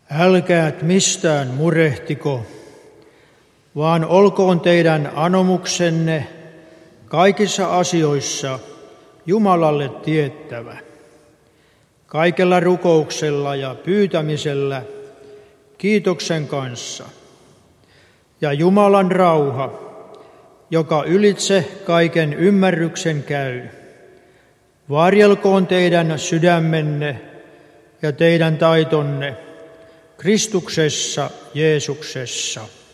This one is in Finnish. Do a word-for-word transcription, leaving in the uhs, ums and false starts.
Älkäät mistään murehtiko, vaan olkoon teidän anomuksenne kaikissa asioissa Jumalalle tiettävä, kaikella rukouksella ja pyytämisellä kiitoksen kanssa. Ja Jumalan rauha, joka ylitse kaiken ymmärryksen käy, varjelkoon teidän sydämenne ja teidän taitonne Kristuksessa Jeesuksessa.